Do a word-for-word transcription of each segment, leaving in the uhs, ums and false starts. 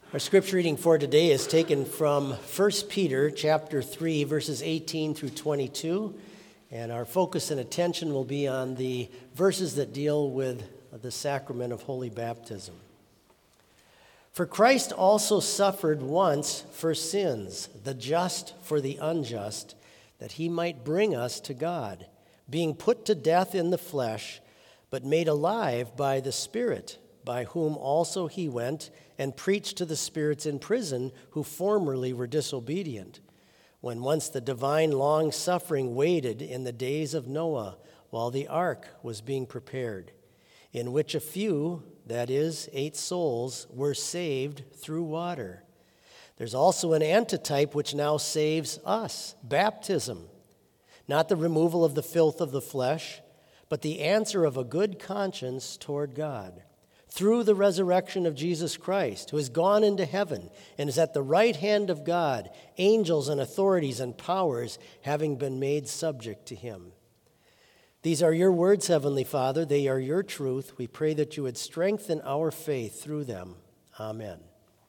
Our scripture reading for today is taken from First Peter chapter three, verses eighteen through twenty-two, and our focus and attention will be on the verses that deal with the sacrament of holy baptism. For Christ also suffered once for sins, the just for the unjust, that he might bring us to God, being put to death in the flesh, but made alive by the Spirit, by whom also he went and preached to the spirits in prison who formerly were disobedient, when once the divine long-suffering waited in the days of Noah while the ark was being prepared, in which a few, that is, eight souls, were saved through water. There's also an antitype which now saves us, baptism, not the removal of the filth of the flesh, but the answer of a good conscience toward God, through the resurrection of Jesus Christ, who has gone into heaven and is at the right hand of God, angels and authorities and powers having been made subject to him. These are your words, Heavenly Father. They are your truth. We pray that you would strengthen our faith through them. Amen.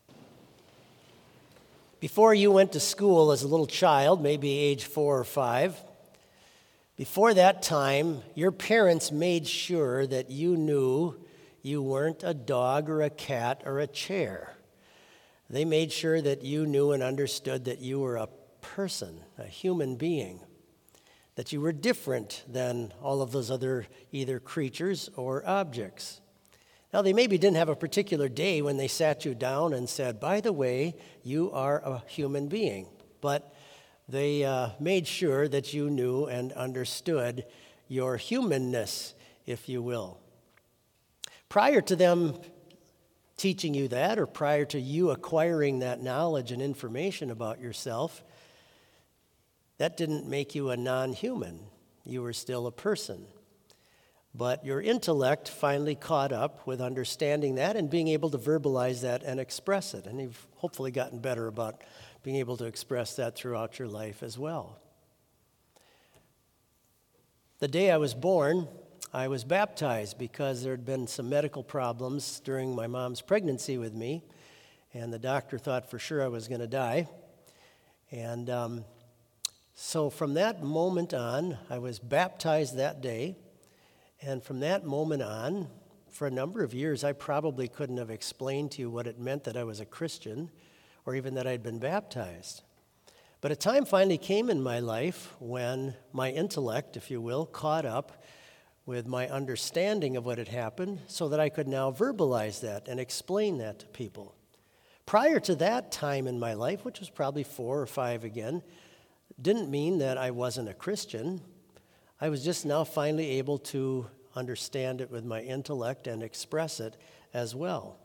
Before you went to school as a little child, maybe age four or five, before that time, your parents made sure that you knew you weren't a dog or a cat or a chair. They made sure that you knew and understood that you were a person, a human being, that you were different than all of those other either creatures or objects. Now, they maybe didn't have a particular day when they sat you down and said, by the way, you are a human being, but they uh, made sure that you knew and understood your humanness, if you will. Prior to them teaching you that, or prior to you acquiring that knowledge and information about yourself, that didn't make you a non-human. You were still a person. But your intellect finally caught up with understanding that and being able to verbalize that and express it. And you've hopefully gotten better about being able to express that throughout your life as well. The day I was born, I was baptized because there had been some medical problems during my mom's pregnancy with me, and the doctor thought for sure I was going to die. And um, so from that moment on, I was baptized that day, and from that moment on, for a number of years, I probably couldn't have explained to you what it meant that I was a Christian, or even that I'd been baptized. But a time finally came in my life when my intellect, if you will, caught up with my understanding of what had happened so that I could now verbalize that and explain that to people. Prior to that time in my life, which was probably four or five again, didn't mean that I wasn't a Christian. I was just now finally able to understand it with my intellect and express it as well.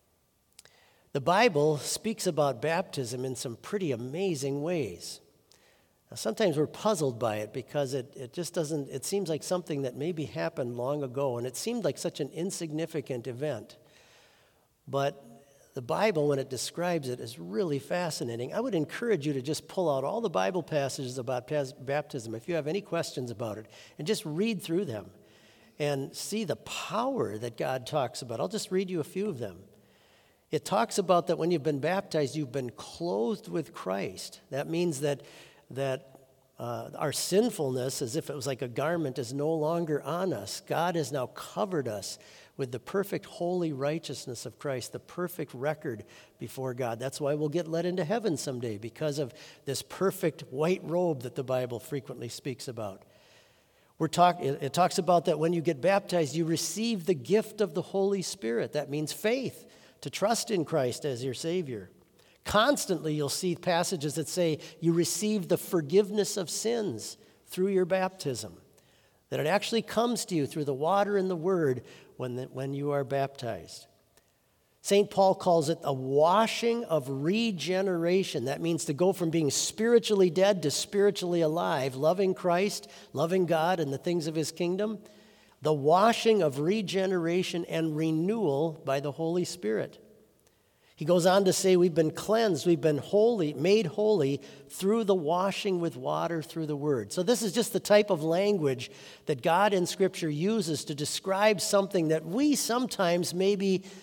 The Bible speaks about baptism in some pretty amazing ways. Now, sometimes we're puzzled by it because it, it just doesn't, it seems like something that maybe happened long ago, and it seemed like such an insignificant event. But the Bible, when it describes it, is really fascinating. I would encourage you to just pull out all the Bible passages about baptism, if you have any questions about it, and just read through them and see the power that God talks about. I'll just read you a few of them. It talks about that when you've been baptized, you've been clothed with Christ. That means that that uh, our sinfulness, as if it was like a garment, is no longer on us. God has now covered us with the perfect holy righteousness of Christ, the perfect record before God. That's why we'll get let into heaven someday, because of this perfect white robe that the Bible frequently speaks about. We're talk, it, it talks about that when you get baptized, you receive the gift of the Holy Spirit. That means faith, to trust in Christ as your Savior. Constantly, you'll see passages that say you receive the forgiveness of sins through your baptism, that it actually comes to you through the water and the word when, the, when you are baptized. Saint Paul calls it a washing of regeneration. That means to go from being spiritually dead to spiritually alive, loving Christ, loving God and the things of his kingdom. The washing of regeneration and renewal by the Holy Spirit. He goes on to say we've been cleansed, we've been holy, made holy through the washing with water through the Word. So this is just the type of language that God in Scripture uses to describe something that we sometimes maybe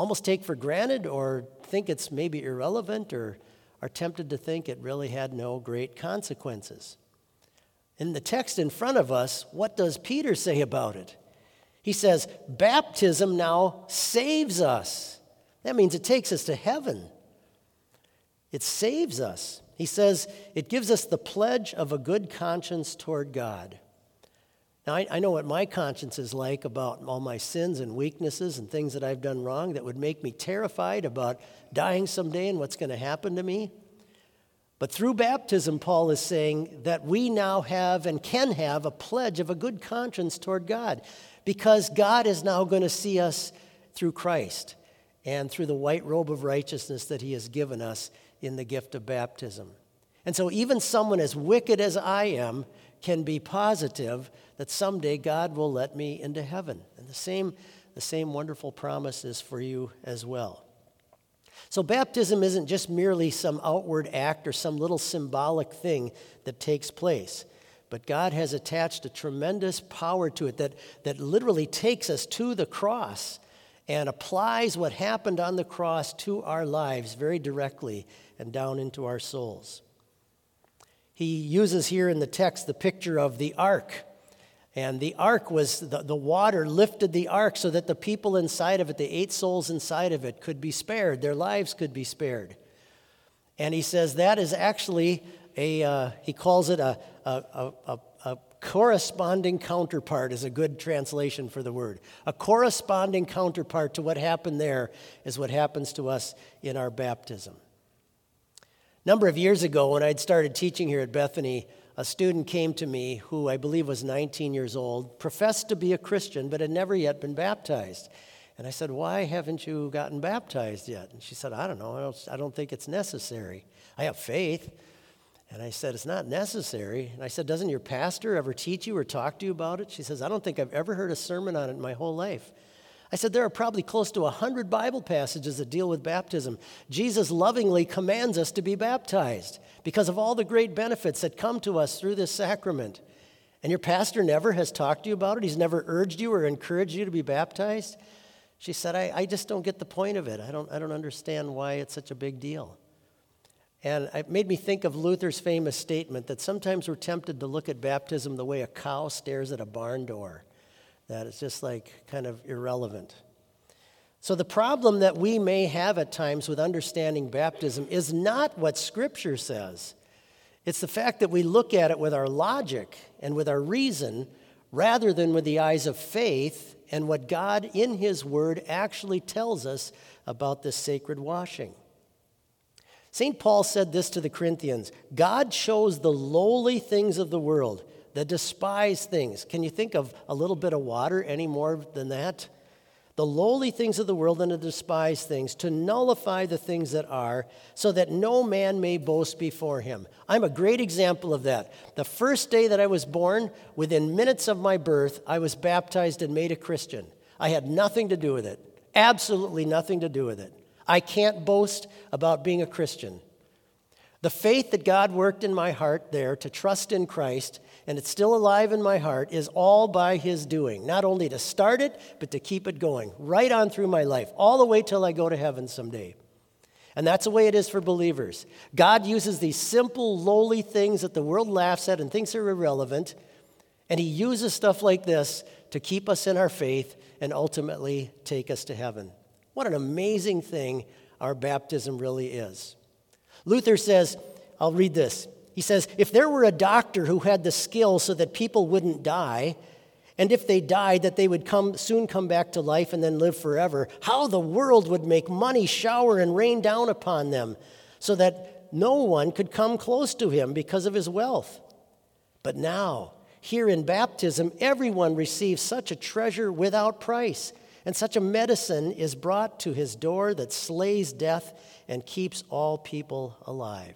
almost take for granted or think it's maybe irrelevant or are tempted to think it really had no great consequences. In the text in front of us, what does Peter say about it? He says, baptism now saves us. That means it takes us to heaven. It saves us. He says it gives us the pledge of a good conscience toward God. Now, I, I know what my conscience is like about all my sins and weaknesses and things that I've done wrong that would make me terrified about dying someday and what's going to happen to me. But through baptism, Paul is saying that we now have and can have a pledge of a good conscience toward God because God is now going to see us through Christ and through the white robe of righteousness that he has given us in the gift of baptism. And so even someone as wicked as I am can be positive that someday God will let me into heaven. And the same, the same wonderful promise is for you as well. So baptism isn't just merely some outward act or some little symbolic thing that takes place. But God has attached a tremendous power to it that, that literally takes us to the cross and applies what happened on the cross to our lives very directly and down into our souls. He uses here in the text the picture of the ark. And the ark was, the, the water lifted the ark so that the people inside of it, the eight souls inside of it, could be spared. Their lives could be spared. And he says that is actually a, uh, he calls it a, a, a, a corresponding counterpart is a good translation for the word. A corresponding counterpart to what happened there is what happens to us in our baptism. A number of years ago when I'd started teaching here at Bethany, a student came to me who I believe was nineteen years old, professed to be a Christian, but had never yet been baptized. And I said, why haven't you gotten baptized yet? And she said, I don't know. I don't, I don't think it's necessary. I have faith. And I said, it's not necessary. And I said, doesn't your pastor ever teach you or talk to you about it? She says, I don't think I've ever heard a sermon on it in my whole life. I said, there are probably close to one hundred Bible passages that deal with baptism. Jesus lovingly commands us to be baptized because of all the great benefits that come to us through this sacrament. And your pastor never has talked to you about it? He's never urged you or encouraged you to be baptized? She said, I, I just don't get the point of it. I don't, I don't understand why it's such a big deal. And it made me think of Luther's famous statement that sometimes we're tempted to look at baptism the way a cow stares at a barn door. That it's just like kind of irrelevant. So the problem that we may have at times with understanding baptism is not what Scripture says. It's the fact that we look at it with our logic and with our reason rather than with the eyes of faith and what God in His Word actually tells us about this sacred washing. Saint Paul said this to the Corinthians, God chose the lowly things of the world, the despised things. Can you think of a little bit of water any more than that? The lowly things of the world and the despised things to nullify the things that are, so that no man may boast before him. I'm a great example of that. The first day that I was born, within minutes of my birth, I was baptized and made a Christian. I had nothing to do with it. Absolutely nothing to do with it. I can't boast about being a Christian. The faith that God worked in my heart there to trust in Christ, and it's still alive in my heart, is all by His doing. Not only to start it, but to keep it going right on through my life, all the way till I go to heaven someday. And that's the way it is for believers. God uses these simple, lowly things that the world laughs at and thinks are irrelevant, and He uses stuff like this to keep us in our faith and ultimately take us to heaven. What an amazing thing our baptism really is. Luther says, I'll read this. He says, if there were a doctor who had the skill so that people wouldn't die, and if they died, that they would come soon come back to life and then live forever, how the world would make money shower and rain down upon them, so that no one could come close to him because of his wealth. But now, here in baptism, everyone receives such a treasure without price, and such a medicine is brought to his door that slays death and keeps all people alive.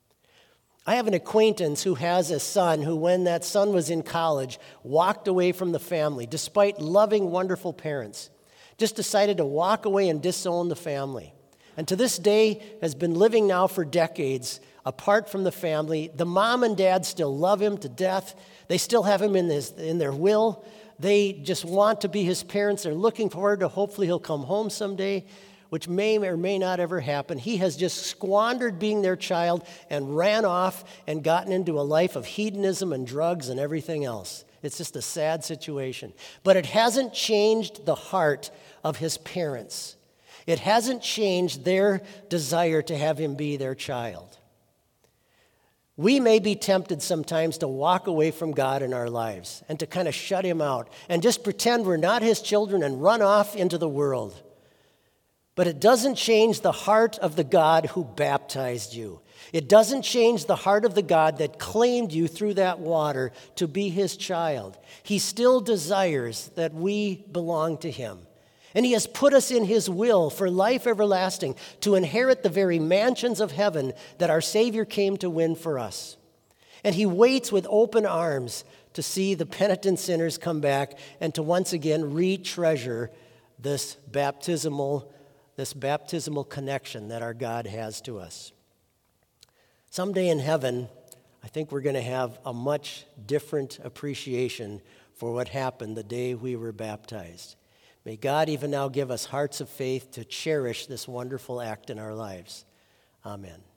I have an acquaintance who has a son who, when that son was in college, walked away from the family, despite loving, wonderful parents. Just decided to walk away and disown the family. And to this day has been living now for decades apart from the family. The mom and dad still love him to death. They still have him in, his, in their will. They just want to be his parents. They're looking forward to hopefully he'll come home someday. which may or may not ever happen. He has just squandered being their child and ran off and gotten into a life of hedonism and drugs and everything else. It's just a sad situation. But it hasn't changed the heart of his parents. It hasn't changed their desire to have him be their child. We may be tempted sometimes to walk away from God in our lives and to kind of shut him out and just pretend we're not his children and run off into the world. But it doesn't change the heart of the God who baptized you. It doesn't change the heart of the God that claimed you through that water to be his child. He still desires that we belong to him. And he has put us in his will for life everlasting to inherit the very mansions of heaven that our Savior came to win for us. And he waits with open arms to see the penitent sinners come back and to once again re-treasure this baptismal, this baptismal connection that our God has to us. Someday in heaven, I think we're going to have a much different appreciation for what happened the day we were baptized. May God even now give us hearts of faith to cherish this wonderful act in our lives. Amen.